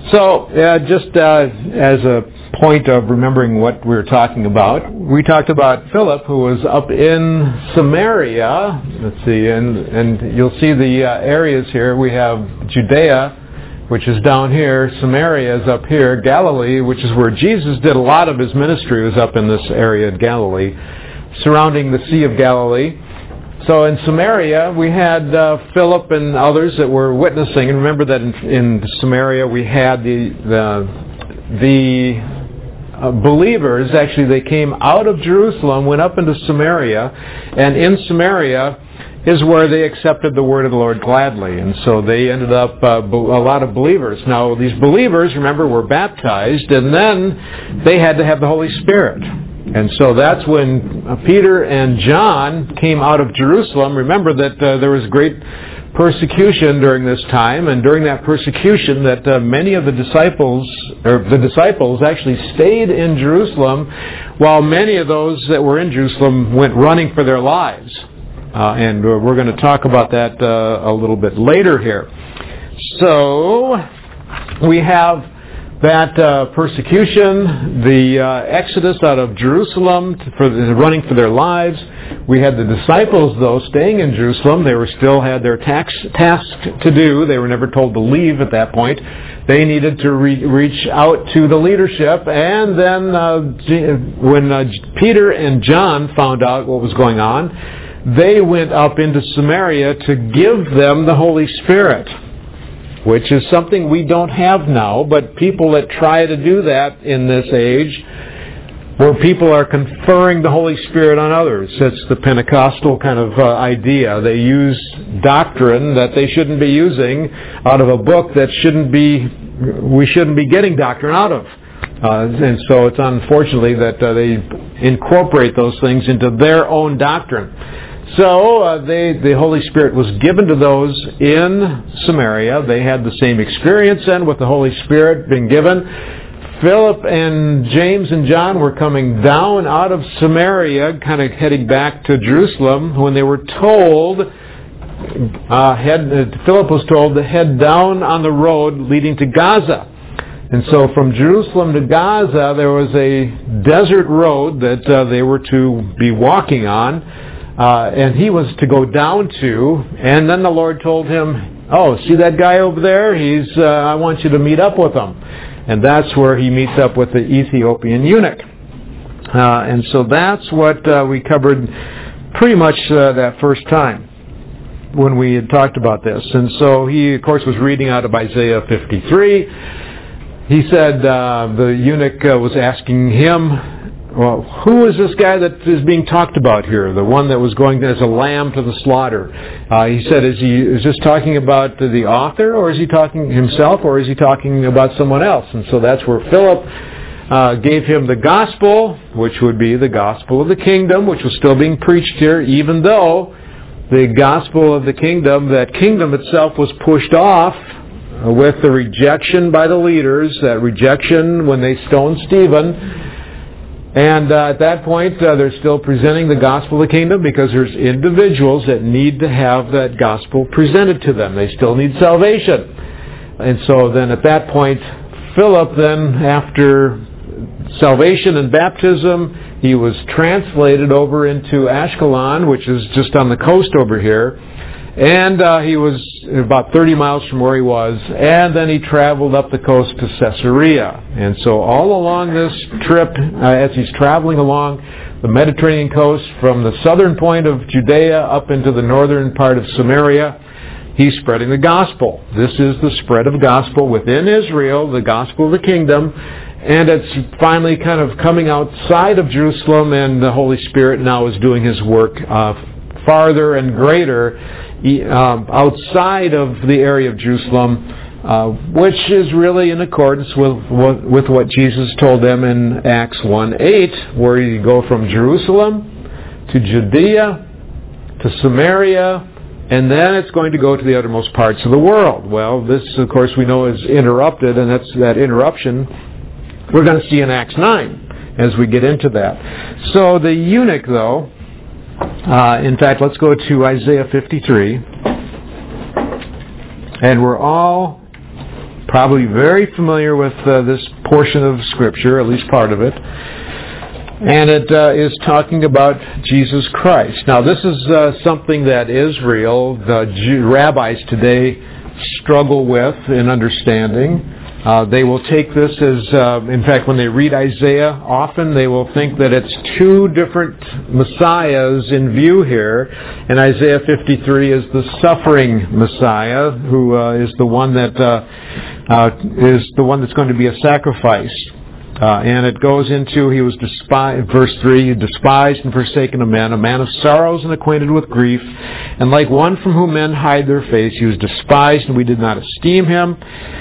So, just as a point of remembering what we were talking about, we talked about Philip, who was up in Samaria. Let's see, and you'll see the areas here. We have Judea, which is down here. Samaria is up here. Galilee, which is where Jesus did a lot of his ministry, was up in this area in Galilee, surrounding the Sea of Galilee. So in Samaria, we had Philip and others that were witnessing. And remember that in Samaria, we had the believers. Actually, they came out of Jerusalem, went up into Samaria, and in Samaria is where they accepted the word of the Lord gladly. And so they ended up a lot of believers. Now, these believers, remember, were baptized, and then they had to have the Holy Spirit. And so that's when Peter and John came out of Jerusalem. Remember that there was great persecution during this time, and during that persecution that many of the disciples actually stayed in Jerusalem, while many of those that were in Jerusalem went running for their lives. And we're going to talk about that a little bit later here. So we have that persecution, the exodus out of Jerusalem running for their lives. We had the disciples, though, staying in Jerusalem. They still had their task to do. They were never told to leave at that point. They needed to reach out to the leadership. And then when Peter and John found out what was going on, they went up into Samaria to give them the Holy Spirit, which is something we don't have now, but people that try to do that in this age, where people are conferring the Holy Spirit on others. It's the Pentecostal kind of idea. They use doctrine that they shouldn't be using out of a book that we shouldn't be getting doctrine out of. And so it's unfortunately that they incorporate those things into their own doctrine. So the Holy Spirit was given to those in Samaria. They had the same experience then with the Holy Spirit being given. Philip and James and John were coming down out of Samaria, kind of heading back to Jerusalem, when they were told, Philip was told to head down on the road leading to Gaza. And so from Jerusalem to Gaza, there was a desert road that they were to be walking on. And he was to go down to, and then the Lord told him, "Oh, see that guy over there? I want you to meet up with him." And that's where he meets up with the Ethiopian eunuch. And so that's what we covered pretty much that first time when we had talked about this. And so he, of course, was reading out of Isaiah 53. He said the eunuch was asking him, "Well, who is this guy that is being talked about here? The one that was going as a lamb to the slaughter?" He said, is this talking about the author, or is he talking himself, or is he talking about someone else? And so that's where Philip gave him the gospel, which would be the gospel of the kingdom, which was still being preached here, even though the gospel of the kingdom, that kingdom itself, was pushed off with the rejection by the leaders, that rejection when they stoned Stephen. And at that point, they're still presenting the gospel of the kingdom, because there's individuals that need to have that gospel presented to them. They still need salvation. And so then at that point, Philip then, after salvation and baptism, he was translated over into Ashkelon, which is just on the coast over here. And he was about 30 miles from where he was, and then he traveled up the coast to Caesarea. And so all along this trip, as he's traveling along the Mediterranean coast from the southern point of Judea up into the northern part of Samaria, he's spreading the gospel. This is the spread of gospel within Israel, the gospel of the kingdom, and it's finally kind of coming outside of Jerusalem, and the Holy Spirit now is doing His work farther and greater outside of the area of Jerusalem, which is really in accordance with what Jesus told them in Acts 1:8, where you go from Jerusalem to Judea to Samaria, and then it's going to go to the uttermost parts of the world. Well, this, of course, we know is interrupted, and that's that interruption we're going to see in Acts 9 as we get into that. So the eunuch, though, in fact, let's go to Isaiah 53. And we're all probably very familiar with this portion of Scripture, at least part of it. And it is talking about Jesus Christ. Now, this is something that Israel, the rabbis today, struggle with in understanding. They will take this as, in fact, when they read Isaiah, often they will think that it's two different Messiahs in view here. And Isaiah 53 is the suffering Messiah, who is the one that is the one that's going to be a sacrifice. And it goes into, he was despised, verse 3, despised and forsaken of men, a man of sorrows and acquainted with grief, and like one from whom men hide their face, he was despised and we did not esteem him.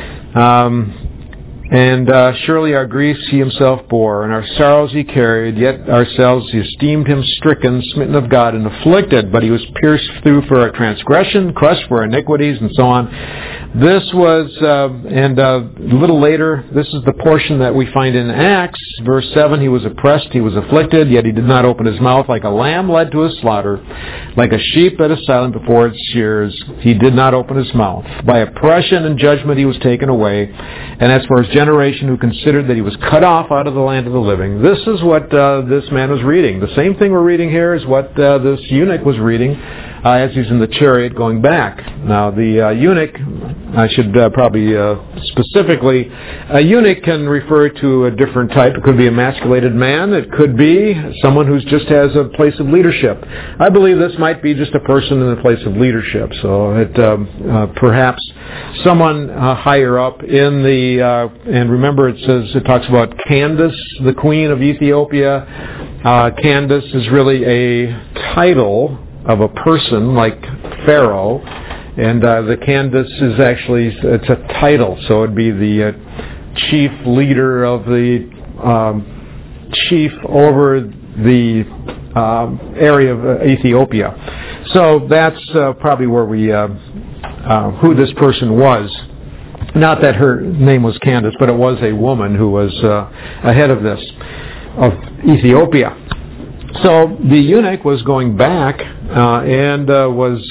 Surely our griefs he himself bore, and our sorrows he carried, yet ourselves he esteemed him stricken, smitten of God, and afflicted, but he was pierced through for our transgression, crushed for our iniquities, and so on. This was, a little later, this is the portion that we find in Acts, verse 7, he was oppressed, he was afflicted, yet he did not open his mouth, like a lamb led to his slaughter, like a sheep that is silent before its shears, he did not open his mouth. By oppression and judgment he was taken away, and as for his generation who considered that he was cut off out of the land of the living. This is what this man was reading. The same thing we're reading here is what this eunuch was reading as he's in the chariot going back. Now, the eunuch, I should probably specifically, a eunuch can refer to a different type. It could be a emasculated man. It could be someone who just has a place of leadership. I believe this might be just a person in a place of leadership. So it perhaps someone higher up in the, and remember it talks about Candace, the queen of Ethiopia. Candace is really a title of a person like Pharaoh, and the Candace is actually, it's a title, so it'd be the chief leader of the chief over the area of Ethiopia. So that's probably where we who this person was. Not that her name was Candace, but it was a woman who was ahead of this, of Ethiopia. So the eunuch was going back and was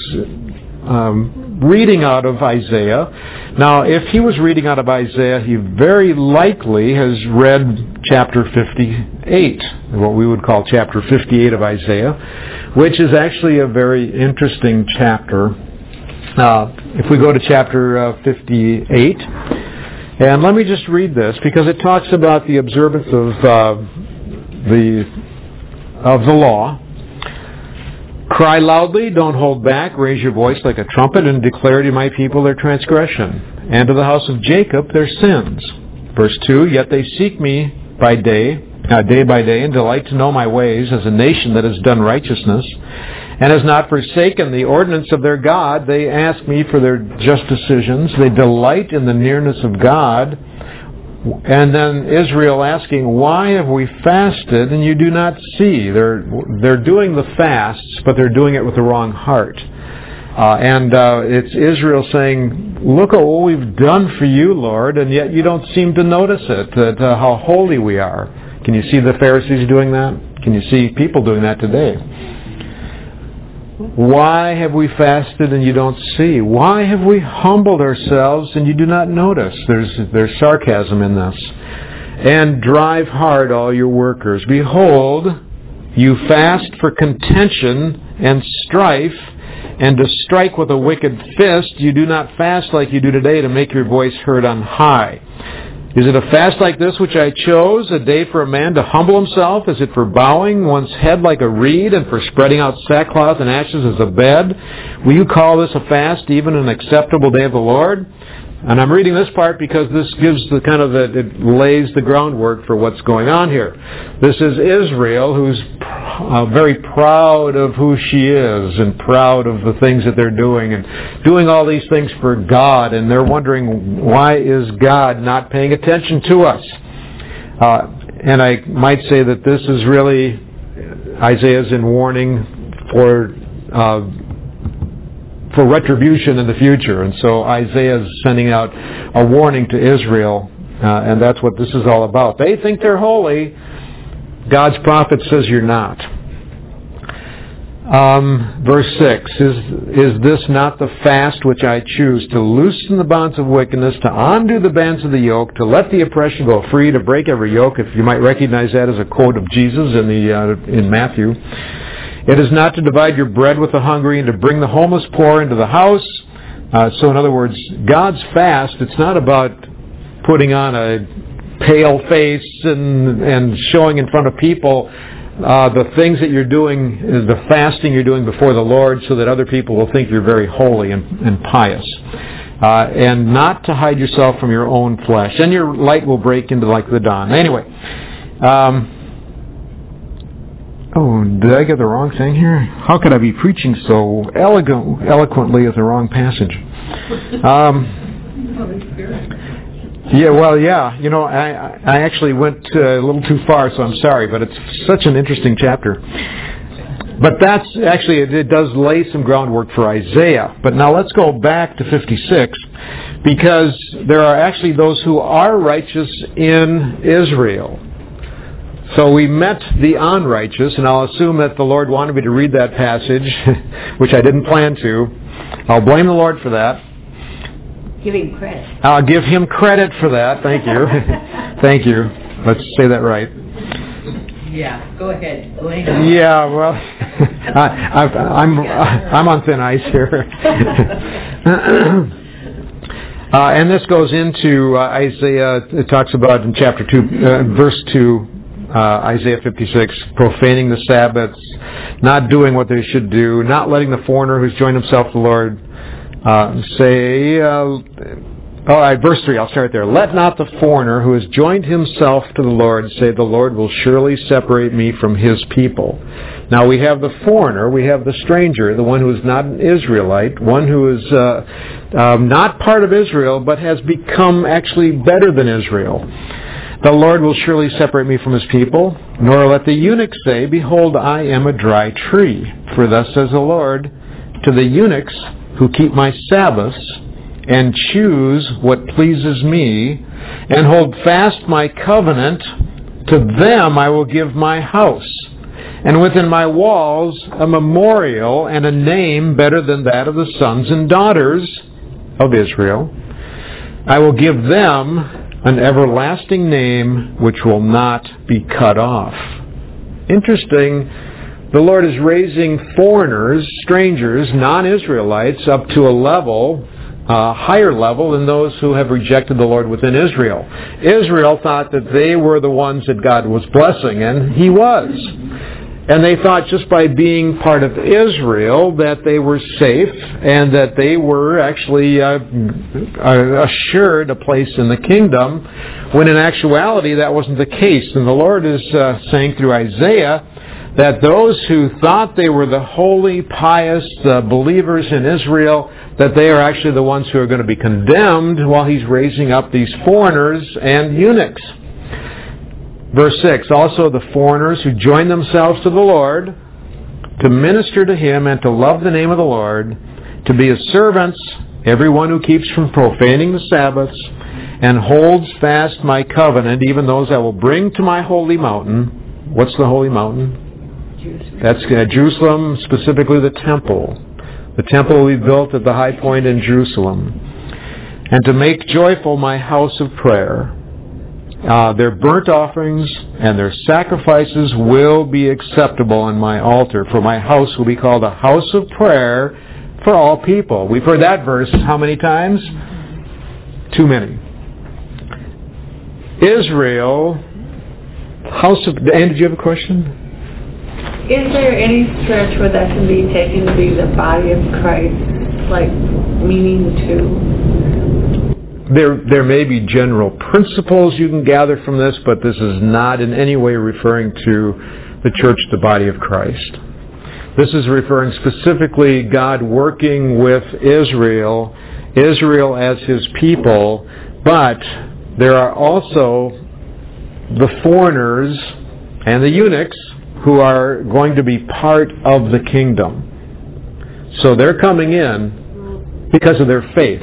reading out of Isaiah. Now, if he was reading out of Isaiah, he very likely has read chapter 58, what we would call chapter 58 of Isaiah, which is actually a very interesting chapter. If we go to chapter 58, and let me just read this, because it talks about the observance of the law. Cry loudly, don't hold back, raise your voice like a trumpet, and declare to my people their transgression, and to the house of Jacob their sins. Verse 2, yet they seek me by day by day, and delight to know my ways, as a nation that has done righteousness, and has not forsaken the ordinance of their God. They ask me for their just decisions. They delight in the nearness of God. And then Israel asking, why have we fasted and you do not see? They're doing the fasts, but they're doing it with the wrong heart. It's Israel saying, look at what we've done for you, Lord, and yet you don't seem to notice it, how holy we are. Can you see the Pharisees doing that? Can you see people doing that today? Why have we fasted and you don't see? Why have we humbled ourselves and you do not notice? There's sarcasm in this. And drive hard all your workers. Behold, you fast for contention and strife, and to strike with a wicked fist. You do not fast like you do today to make your voice heard on high. Is it a fast like this which I chose, a day for a man to humble himself? Is it for bowing one's head like a reed, and for spreading out sackcloth and ashes as a bed? Will you call this a fast, even an acceptable day of the Lord? And I'm reading this part because this gives it lays the groundwork for what's going on here. This is Israel, who's very proud of who she is and proud of the things that they're doing and doing all these things for God, and they're wondering, why is God not paying attention to us? And I might say that this is really Isaiah's in warning for retribution in the future. And so Isaiah is sending out a warning to Israel, and that's what this is all about. They think they're holy. God's prophet says you're not. Verse 6, is this not the fast which I choose, to loosen the bonds of wickedness, to undo the bands of the yoke, to let the oppression go free, to break every yoke? If you might recognize that as a quote of Jesus in Matthew. It is not to divide your bread with the hungry, and to bring the homeless poor into the house. So in other words, God's fast, it's not about putting on a pale face and showing in front of people the things that you're doing, the fasting you're doing before the Lord, so that other people will think you're very holy and pious. And not to hide yourself from your own flesh. And your light will break into like the dawn. Anyway, did I get the wrong thing here? How could I be preaching so eloquently at the wrong passage? I actually went a little too far, so I'm sorry, but it's such an interesting chapter. But that's actually, it does lay some groundwork for Isaiah. But now let's go back to 56, because there are actually those who are righteous in Israel. So we met the unrighteous, and I'll assume that the Lord wanted me to read that passage, which I didn't plan to. I'll blame the Lord for that. Give him credit. I'll give him credit for that. Thank you. Thank you. Let's say that right. Yeah, go ahead. Yeah, well, I'm on thin ice here. And this goes into Isaiah. It talks about in chapter 2, verse 2, Isaiah 56, profaning the Sabbaths, not doing what they should do, not letting the foreigner who's joined himself to the Lord verse 3, I'll start there. Let not the foreigner who has joined himself to the Lord say, the Lord will surely separate me from his people. Now we have the foreigner, we have the stranger, the one who is not an Israelite, one who is not part of Israel, but has become actually better than Israel. The Lord will surely separate me from his people, nor let the eunuch say, behold, I am a dry tree. For thus says the Lord, to the eunuchs who keep my Sabbaths, and choose what pleases me, and hold fast my covenant, to them I will give my house, and within my walls a memorial and a name better than that of the sons and daughters of Israel. I will give them an everlasting name which will not be cut off. Interesting. The Lord is raising foreigners, strangers, non-Israelites up to a level, higher level than those who have rejected the Lord within Israel. Israel thought that they were the ones that God was blessing, and He was. And they thought just by being part of Israel that they were safe and that they were actually assured a place in the kingdom, when in actuality that wasn't the case. And the Lord is saying through Isaiah that those who thought they were the holy, pious believers in Israel, that they are actually the ones who are going to be condemned while He's raising up these foreigners and eunuchs. Verse 6, also the foreigners who join themselves to the Lord, to minister to Him and to love the name of the Lord, to be His servants, everyone who keeps from profaning the Sabbaths, and holds fast my covenant, even those I will bring to my holy mountain. What's the holy mountain? That's Jerusalem, specifically the temple. The temple will be built at the high point in Jerusalem. And to make joyful my house of prayer. Their burnt offerings and their sacrifices will be acceptable on my altar, for my house will be called a house of prayer for all people. We've heard that verse how many times? Too many. Israel, house of... Anne, did you have a question? Is there any stretch where that can be taken to be the body of Christ, like meaning to? There may be general principles you can gather from this, but this is not in any way referring to the church, the body of Christ. This is referring specifically God working with Israel as His people, but there are also the foreigners and the eunuchs who are going to be part of the kingdom. So they're coming in because of their faith.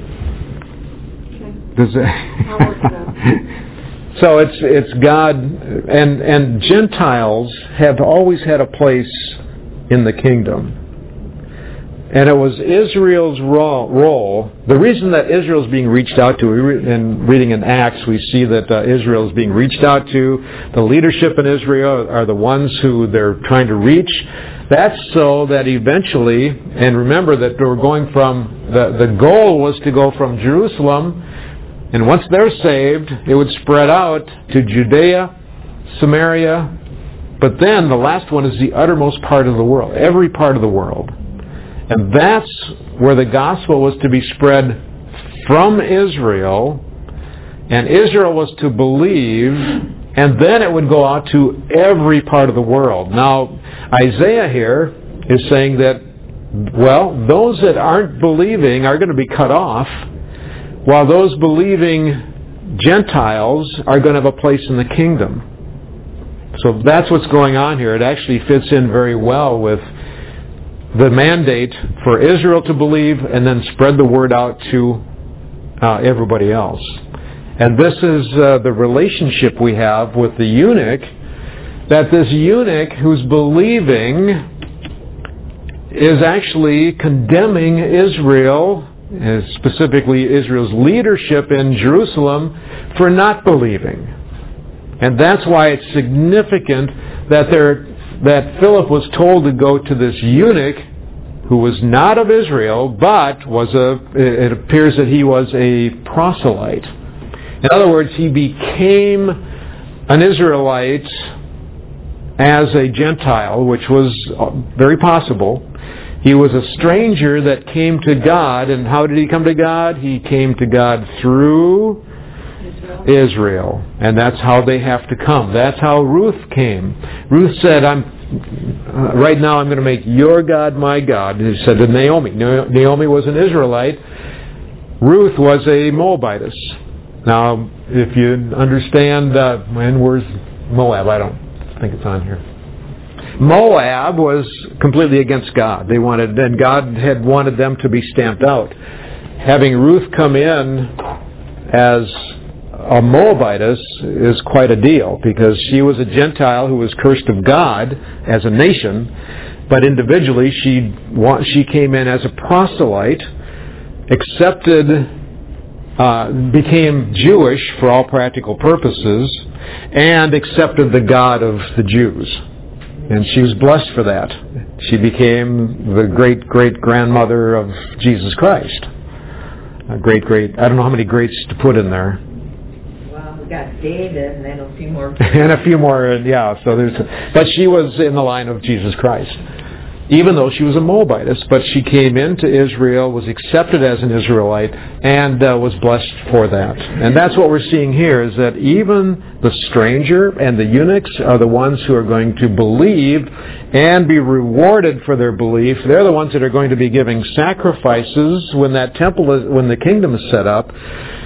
So it's God, and Gentiles have always had a place in the kingdom. And it was Israel's role. The reason that Israel is being reached out to, in reading in Acts, we see that Israel is being reached out to. The leadership in Israel are the ones who they're trying to reach. That's so that eventually, and remember that we're going from, the goal was to go from Jerusalem, and once they're saved, it would spread out to Judea, Samaria, but then the last one is the uttermost part of the world, every part of the world. And that's where the gospel was to be spread from Israel, and Israel was to believe, and then it would go out to every part of the world. Now, Isaiah here is saying that, well, those that aren't believing are going to be cut off, while those believing Gentiles are going to have a place in the kingdom. So that's what's going on here. It actually fits in very well with the mandate for Israel to believe and then spread the word out to everybody else. And this is the relationship we have with the eunuch, that this eunuch who's believing is actually condemning Israel, specifically Israel's leadership in Jerusalem, for not believing. And that's why it's significant that Philip was told to go to this eunuch who was not of Israel, but it appears that he was a proselyte. In other words, he became an Israelite as a Gentile, which was very possible. He was a stranger that came to God, and how did he come to God? He came to God through Israel. And that's how they have to come. That's how Ruth came. Ruth said, right now I'm going to make your God my God. He said to Naomi. Naomi was an Israelite. Ruth was a Moabitess. Now, if you understand, where's Moab? I don't think it's on here. Moab was completely against God. And God had wanted them to be stamped out. Having Ruth come in as a Moabitess is quite a deal, because she was a Gentile who was cursed of God as a nation, but individually she came in as a proselyte, became Jewish for all practical purposes, and accepted the God of the Jews. And she was blessed for that. She became the great-great-grandmother of Jesus Christ. I don't know how many greats to put in there. We got David, and then a few more. And a few more, yeah. But she was in the line of Jesus Christ, even though she was a Moabitess. But she came into Israel, was accepted as an Israelite, and was blessed for that. And that's what we're seeing here, is that even the stranger and the eunuchs are the ones who are going to believe and be rewarded for their belief. They're the ones that are going to be giving sacrifices when when the kingdom is set up.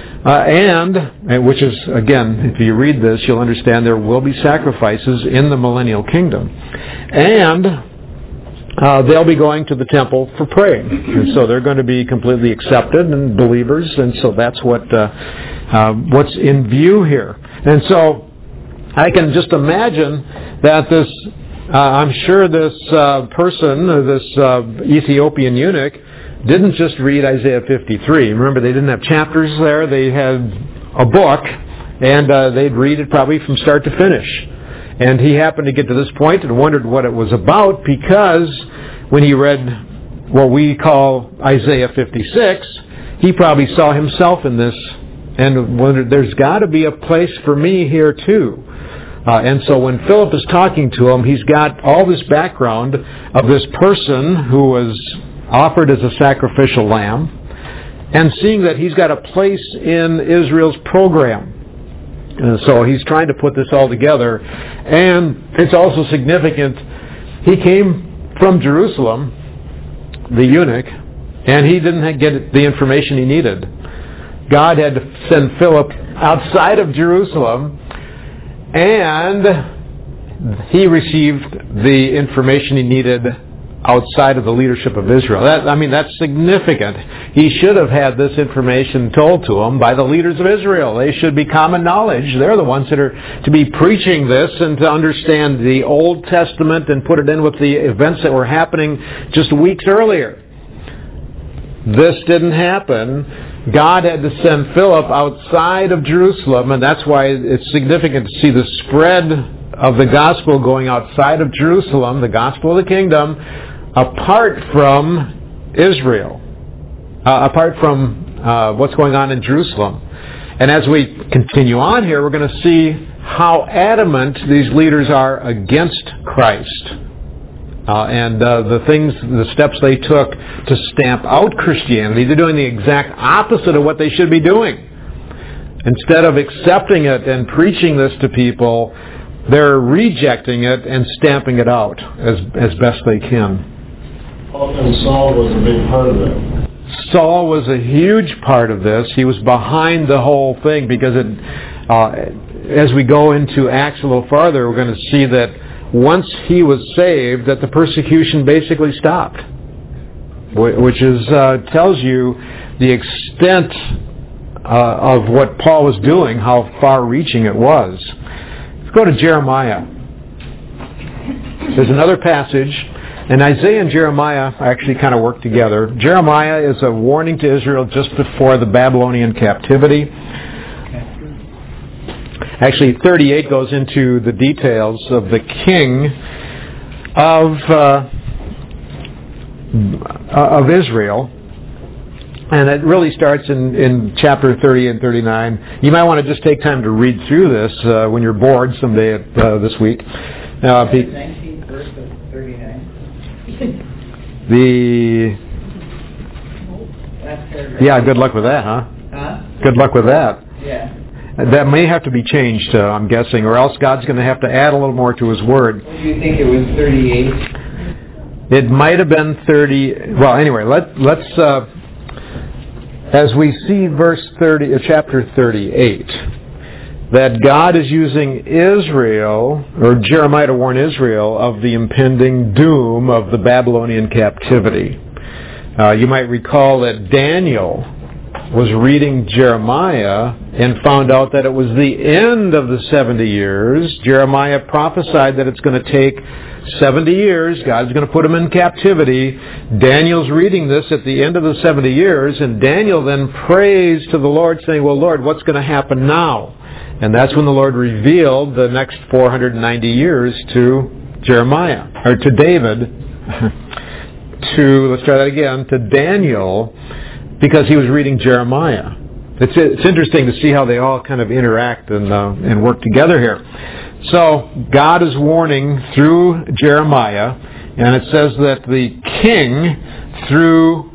And which is, again, if you read this, you'll understand there will be sacrifices in the millennial kingdom. And they'll be going to the temple for praying. And so they're going to be completely accepted and believers. And so that's what's in view here. And so I can just imagine that I'm sure this person, this Ethiopian eunuch, didn't just read Isaiah 53. Remember, they didn't have chapters there. They had a book, and they'd read it probably from start to finish. And he happened to get to this point and wondered what it was about, because when he read what we call Isaiah 56, he probably saw himself in this and wondered, there's got to be a place for me here too. And so when Philip is talking to him, he's got all this background of this person who was offered as a sacrificial lamb, and seeing that he's got a place in Israel's program. And so he's trying to put this all together. And it's also significant, he came from Jerusalem, the eunuch, and he didn't get the information he needed. God had to send Philip outside of Jerusalem, and he received the information he needed outside of the leadership of Israel. That's significant. He should have had this information told to him by the leaders of Israel. They should be common knowledge. They're the ones that are to be preaching this and to understand the Old Testament and put it in with the events that were happening just weeks earlier. This didn't happen. God had to send Philip outside of Jerusalem, and that's why it's significant to see the spread of the gospel going outside of Jerusalem, the gospel of the kingdom, apart from Israel, apart from what's going on in Jerusalem. And as we continue on here, we're going to see how adamant these leaders are against Christ. And the steps they took to stamp out Christianity. They're doing the exact opposite of what they should be doing. Instead of accepting it and preaching this to people, they're rejecting it and stamping it out as best they can. And Saul was a big part of that. Saul was a huge part of this. He was behind the whole thing because as we go into Acts a little farther, we're going to see that once he was saved, that the persecution basically stopped, which tells you the extent of what Paul was doing, how far-reaching it was. Let's go to Jeremiah. There's another passage, and Isaiah and Jeremiah actually kind of work together. Jeremiah is a warning to Israel just before the Babylonian captivity. Actually, 38 goes into the details of the king of Israel. And it really starts in chapter 30 and 39. You might want to just take time to read through this when you're bored someday this week. 19th verse of 39. Yeah, good luck with that, huh? Huh? Good luck with that. Yeah. That may have to be changed, I'm guessing, or else God's going to have to add a little more to His Word. What do you think it was, 38? It might have been 30. Well, anyway, let's as we see chapter 38, that God is using Israel, or Jeremiah to warn Israel of the impending doom of the Babylonian captivity. You might recall that Daniel was reading Jeremiah and found out that it was the end of the 70 years. Jeremiah prophesied that it's going to take 70 years. God's going to put him in captivity. Daniel's reading this at the end of the 70 years, and Daniel then prays to the Lord, saying, well, Lord, what's going to happen now? And that's when the Lord revealed the next 490 years to Jeremiah, or to David, let's try that again, to Daniel, because he was reading Jeremiah. It's interesting to see how they all kind of interact and work together here. So God is warning through Jeremiah, and it says that the king threw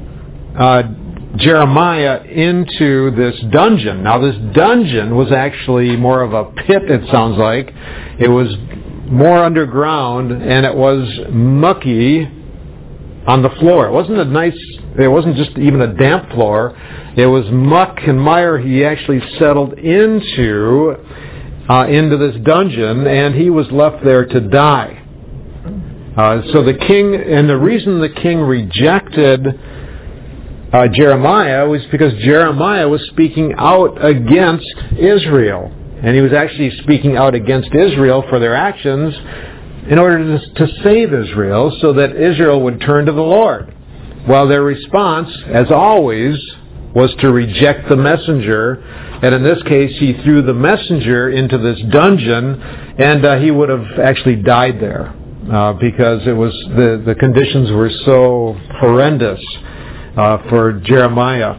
Jeremiah into this dungeon. Now this dungeon was actually more of a pit, it sounds like. It was more underground, and it was mucky on the floor. It wasn't just even a damp floor. It was muck and mire he actually settled into this dungeon, and he was left there to die. So the king, and the reason the king rejected Jeremiah was because Jeremiah was speaking out against Israel. And he was actually speaking out against Israel for their actions in order to save Israel so that Israel would turn to the Lord. Well, their response, as always, was to reject the messenger. And in this case, he threw the messenger into this dungeon, and he would have actually died there because it was the conditions were so horrendous for Jeremiah.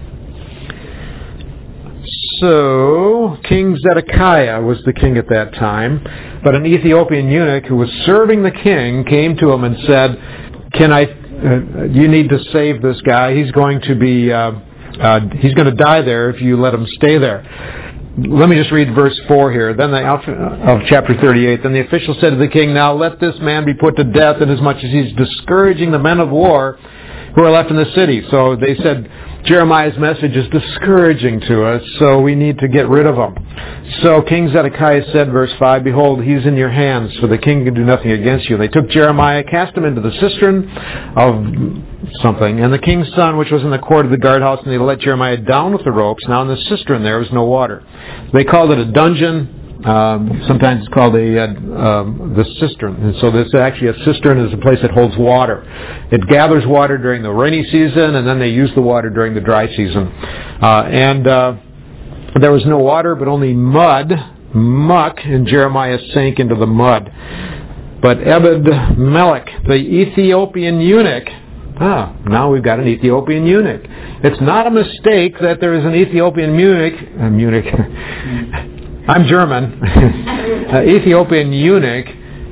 So, King Zedekiah was the king at that time, but an Ethiopian eunuch who was serving the king came to him and said, you need to save this guy. He's going to die there if you let him stay there. Let me just read verse 4 here. Of chapter 38. Then the official said to the king, now let this man be put to death, inasmuch as he's discouraging the men of war who are left in the city. So they said, Jeremiah's message is discouraging to us, so we need to get rid of him. So King Zedekiah said, verse 5, Behold, he's in your hands, for the king can do nothing against you. They took Jeremiah, cast him into the cistern of something, and the king's son, which was in the court of the guardhouse, and they let Jeremiah down with the ropes. Now in the cistern there was no water. They called it a dungeon. Sometimes it's called the cistern. And so this actually, a cistern is a place that holds water. It gathers water during the rainy season, and then they use the water during the dry season. There was no water, but only muck, and Jeremiah sank into the mud. But Ebed-Melech, the Ethiopian eunuch, now we've got an Ethiopian eunuch. It's not a mistake that there is an Ethiopian eunuch. I'm German. Ethiopian eunuch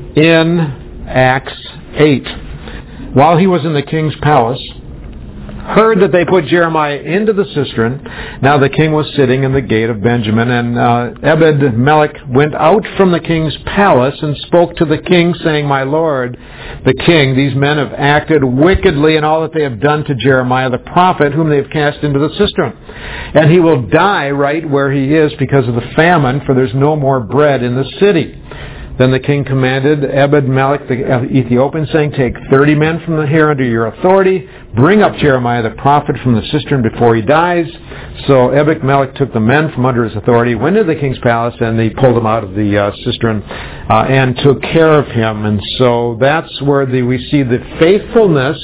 in Acts 8. While he was in the king's palace, heard that they put Jeremiah into the cistern. Now the king was sitting in the gate of Benjamin, and Ebed-Melech went out from the king's palace and spoke to the king, saying, My lord, the king, these men have acted wickedly in all that they have done to Jeremiah the prophet, whom they have cast into the cistern. And he will die right where he is because of the famine, for there's no more bread in the city. Then the king commanded Ebed-Melech the Ethiopian, saying, Take 30 men from here under your authority, bring up Jeremiah the prophet from the cistern before he dies. So Ebed-Melech took the men from under his authority, went into the king's palace, and they pulled him out of the cistern and took care of him. And so that's where we see the faithfulness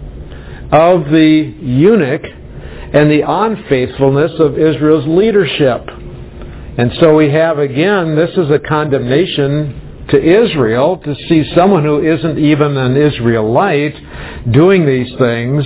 of the eunuch and the unfaithfulness of Israel's leadership. And so we have, again, this is a condemnation to Israel to see someone who isn't even an Israelite doing these things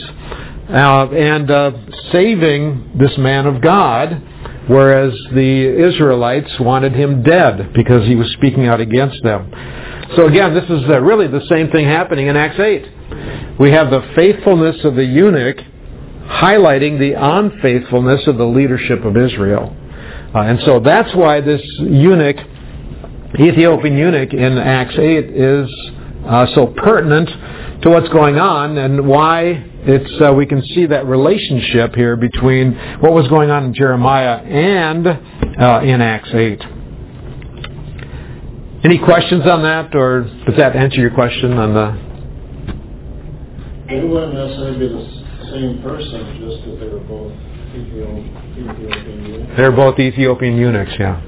and saving this man of God, whereas the Israelites wanted him dead because he was speaking out against them. So again, this is really the same thing happening in Acts 8. We have the faithfulness of the eunuch highlighting the unfaithfulness of the leadership of Israel. And so that's why this eunuch, Ethiopian eunuch in Acts 8 is so pertinent to what's going on, and why we can see that relationship here between what was going on in Jeremiah and in Acts 8. Any questions on that, or does that answer your question on the... It wouldn't necessarily be the same person, just that they were both Ethiopian eunuchs. They're both Ethiopian eunuchs, yeah.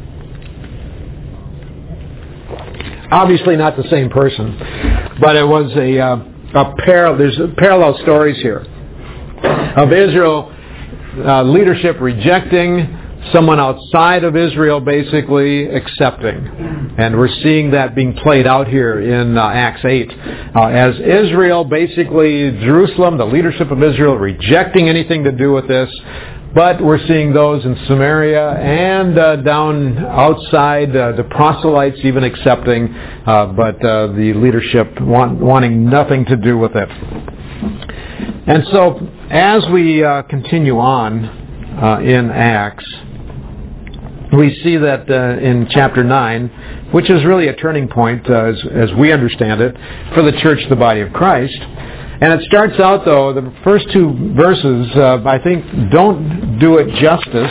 Obviously not the same person, but it was there's parallel stories here of Israel leadership rejecting, someone outside of Israel basically accepting. And we're seeing that being played out here in Acts 8. As Israel, basically Jerusalem, the leadership of Israel, rejecting anything to do with this. But we're seeing those in Samaria and down outside, the proselytes even accepting, but the leadership wanting nothing to do with it. And so as we continue on in Acts, we see that in chapter 9, which is really a turning point, as we understand it, for the church, the body of Christ. And it starts out, though, the first two verses, I think, don't do it justice.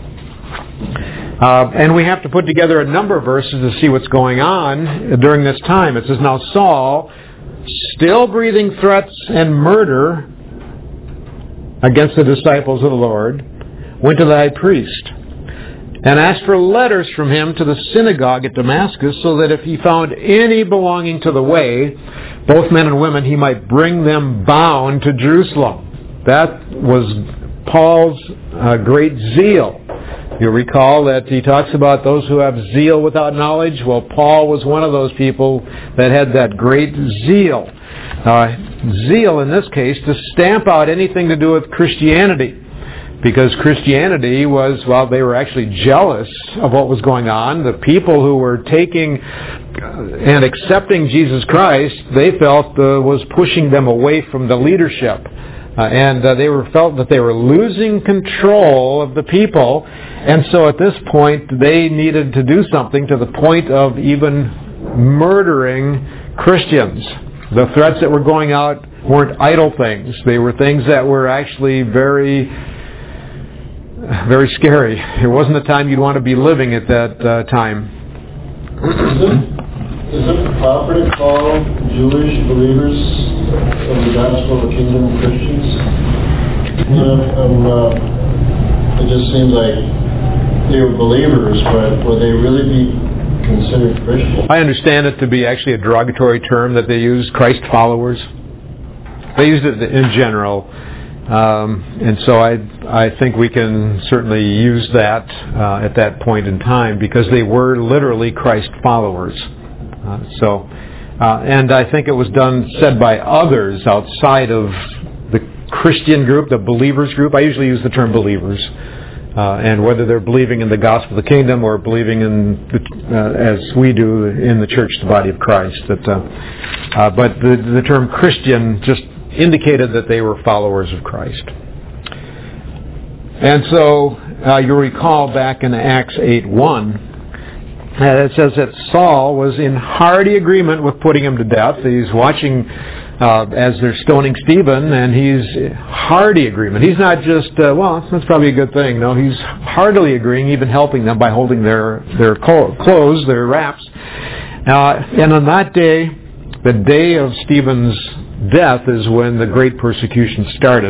And we have to put together a number of verses to see what's going on during this time. It says, Now Saul, still breathing threats and murder against the disciples of the Lord, went to the high priest and asked for letters from him to the synagogue at Damascus, so that if he found any belonging to the way, both men and women, he might bring them bound to Jerusalem. That was Paul's great zeal. You'll recall that he talks about those who have zeal without knowledge. Well, Paul was one of those people that had that great zeal. Zeal, in this case, to stamp out anything to do with Christianity. Because Christianity was, they were actually jealous of what was going on. The people who were taking and accepting Jesus Christ, they felt was pushing them away from the leadership. And they felt that they were losing control of the people. And so at this point, they needed to do something, to the point of even murdering Christians. The threats that were going out weren't idle things. They were things that were actually very very scary. It wasn't a time you'd want to be living at that time. Is it proper to call Jewish believers of the gospel of the kingdom Christians? It just seems like they were believers, but would they really be considered Christians? I understand it to be actually a derogatory term that they use, Christ followers. They used it in general. And so I think we can certainly use that at that point in time because they were literally Christ followers. And I think it was said by others outside of the Christian group, the believers group. I usually use the term believers. And whether they're believing in the gospel of the kingdom or believing in, as we do, in the church, the body of Christ. But the term Christian just indicated that they were followers of Christ. And so you'll recall back in Acts 8:1, it says that Saul was in hearty agreement with putting him to death. He's watching as they're stoning Stephen, and he's hearty agreement. He's not just, well, that's probably a good thing. No, he's heartily agreeing, even helping them by holding their clothes, their wraps. And on that day, the day of Stephen's death, is when the great persecution started.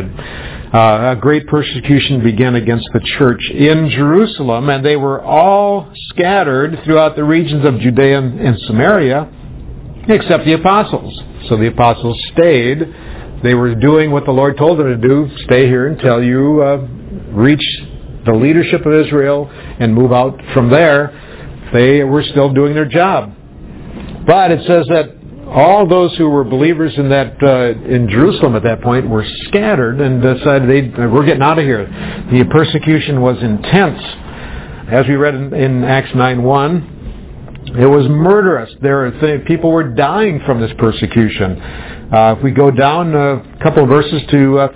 A great persecution began against the church in Jerusalem, and they were all scattered throughout the regions of Judea and Samaria, except the apostles. So the apostles stayed. They were doing what the Lord told them to do, stay here until you reach the leadership of Israel and move out from there. They were still doing their job. But it says that all those who were believers in Jerusalem at that point were scattered and decided we're getting out of here. The persecution was intense. As we read in Acts 9:1, it was murderous. People were dying from this persecution. If we go down a couple of verses to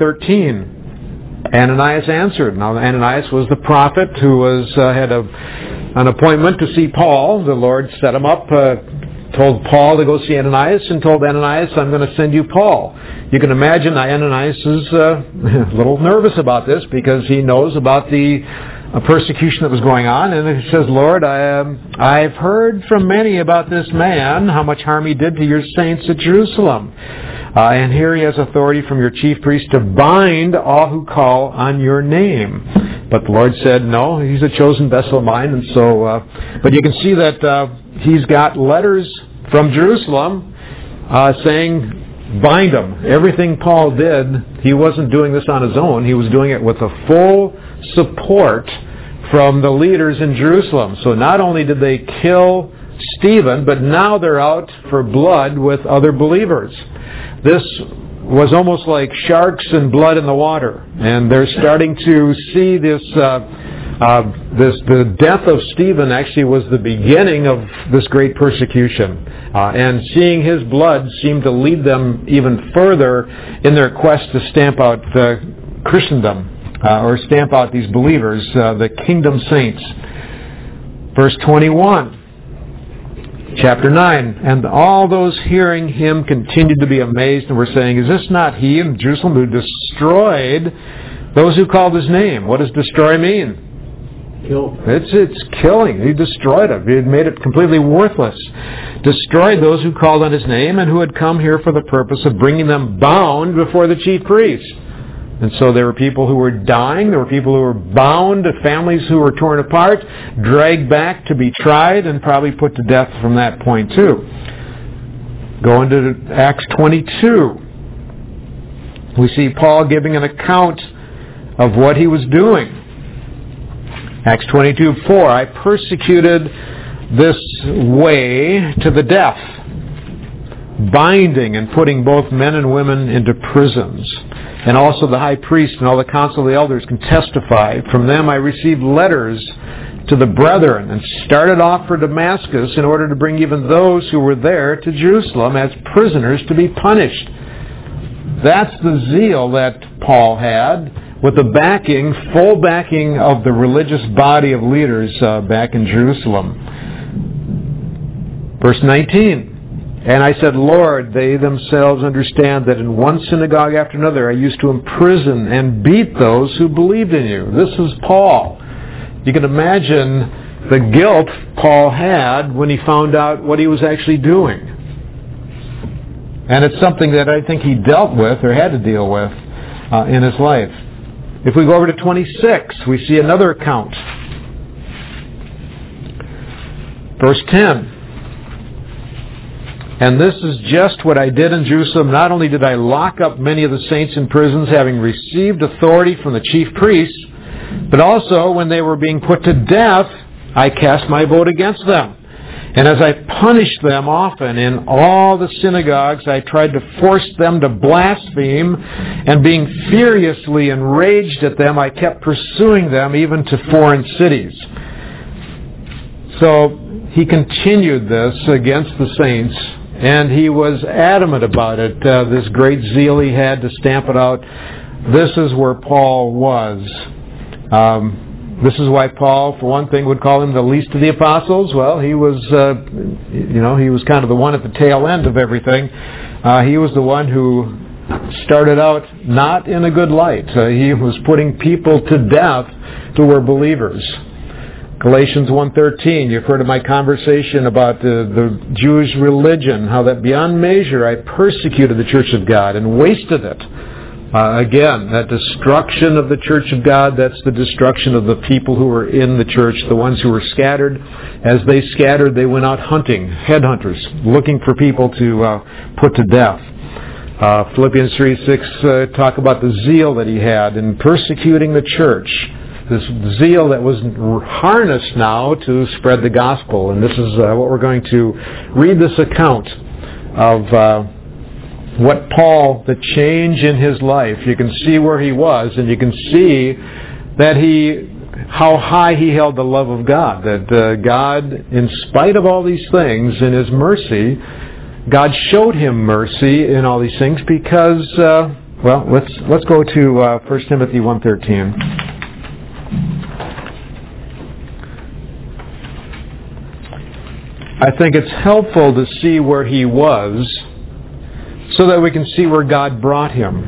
13, Ananias answered. Now Ananias was the prophet who had an appointment to see Paul. The Lord set him up. Told Paul to go see Ananias, and told Ananias, I'm going to send you Paul. You can imagine Ananias is a little nervous about this because he knows about the persecution that was going on, and he says, Lord, I've heard from many about this man, how much harm he did to your saints at Jerusalem. And here he has authority from your chief priest to bind all who call on your name. But the Lord said, no, he's a chosen vessel of mine. And so, but you can see that he's got letters from Jerusalem saying, bind him. Everything Paul did, he wasn't doing this on his own. He was doing it with the full support from the leaders in Jerusalem. So not only did they kill Stephen, but now they're out for blood with other believers. This was almost like sharks and blood in the water. And they're starting to see this, the death of Stephen actually was the beginning of this great persecution. And seeing his blood seemed to lead them even further in their quest to stamp out Christendom, or stamp out these believers, the kingdom saints. Verse 21. Chapter 9, and all those hearing him continued to be amazed and were saying, is this not he in Jerusalem who destroyed those who called his name? What does destroy mean? Kill. It's killing. He destroyed it. He had made it completely worthless. Destroyed those who called on his name and who had come here for the purpose of bringing them bound before the chief priest. And so there were people who were dying, there were people who were bound, families who were torn apart, dragged back to be tried, and probably put to death from that point too. Go into Acts 22. We see Paul giving an account of what he was doing. Acts 22:4, I persecuted this way to the death, binding and putting both men and women into prisons. And also the high priest and all the council of the elders can testify. From them I received letters to the brethren and started off for Damascus in order to bring even those who were there to Jerusalem as prisoners to be punished. That's the zeal that Paul had, with the backing, full backing of the religious body of leaders back in Jerusalem. Verse 19. And I said, Lord, they themselves understand that in one synagogue after another I used to imprison and beat those who believed in you. This is Paul. You can imagine the guilt Paul had when he found out what he was actually doing. And it's something that I think he dealt with or had to deal with in his life. If we go over to 26, we see another account. Verse 10. And this is just what I did in Jerusalem. Not only did I lock up many of the saints in prisons, having received authority from the chief priests, but also when they were being put to death, I cast my vote against them. And as I punished them often in all the synagogues, I tried to force them to blaspheme, and being furiously enraged at them, I kept pursuing them even to foreign cities. So he continued this against the saints, and he was adamant about it. This great zeal he had to stamp it out. This is where Paul was. This is why Paul, for one thing, would call him the least of the apostles. Well, he was, he was kind of the one at the tail end of everything. He was the one who started out not in a good light. He was putting people to death who were believers. Galatians 1:13, you've heard of my conversation about the Jewish religion, how that beyond measure I persecuted the church of God and wasted it. Again, that destruction of the church of God, that's the destruction of the people who were in the church, the ones who were scattered. As they scattered, they went out hunting, headhunters, looking for people to put to death. Philippians 3:6 talk about the zeal that he had in persecuting the church. This zeal that was harnessed now to spread the gospel. And this is what we're going to read this account of what Paul, the change in his life. You can see where he was, and you can see that how high he held the love of God. That God, in spite of all these things, in His mercy, God showed him mercy in all these things because, let's go to 1 Timothy 1:13. I think it's helpful to see where he was so that we can see where God brought him.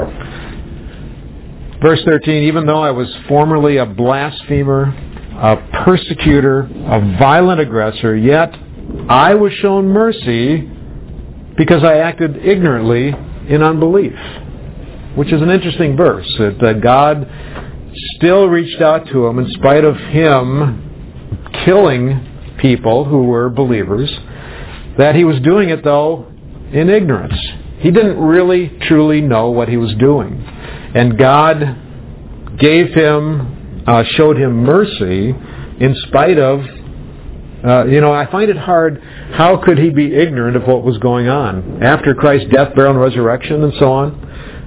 Verse 13, even though I was formerly a blasphemer, a persecutor, a violent aggressor, yet I was shown mercy because I acted ignorantly in unbelief. Which is an interesting verse, that God still reached out to him in spite of him killing people who were believers, that he was doing it, though, in ignorance. He didn't really, truly know what he was doing. And God gave him, showed him mercy in spite of, I find it hard, how could he be ignorant of what was going on? After Christ's death, burial, and resurrection and so on,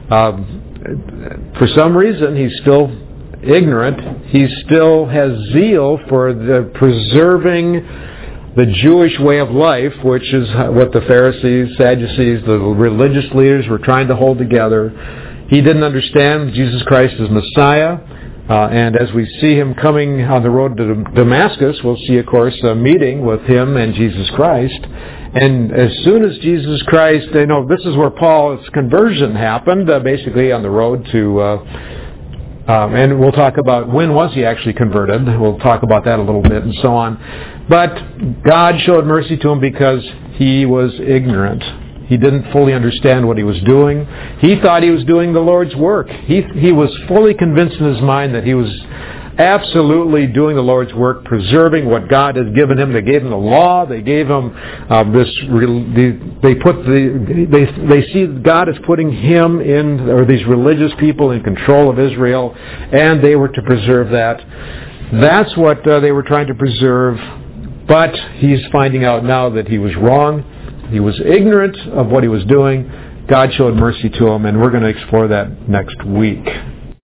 for some reason he's still ignorant. He still has zeal for the preserving the Jewish way of life, which is what the Pharisees, Sadducees, the religious leaders were trying to hold together. He didn't understand Jesus Christ as Messiah. And as we see him coming on the road to Damascus, we'll see, of course, a meeting with him and Jesus Christ. And as soon as Jesus Christ, this is where Paul's conversion happened, basically on the road to, and we'll talk about when was he actually converted. We'll talk about that a little bit and so on. But God showed mercy to him because he was ignorant. He didn't fully understand what he was doing. He thought he was doing the Lord's work. He was fully convinced in his mind that he was absolutely doing the Lord's work, preserving what God has given him. They gave him the law. They gave him They see God is putting him in, or these religious people in control of Israel, and they were to preserve that. That's what they were trying to preserve. But he's finding out now that he was wrong. He was ignorant of what he was doing. God showed mercy to him, and we're going to explore that next week.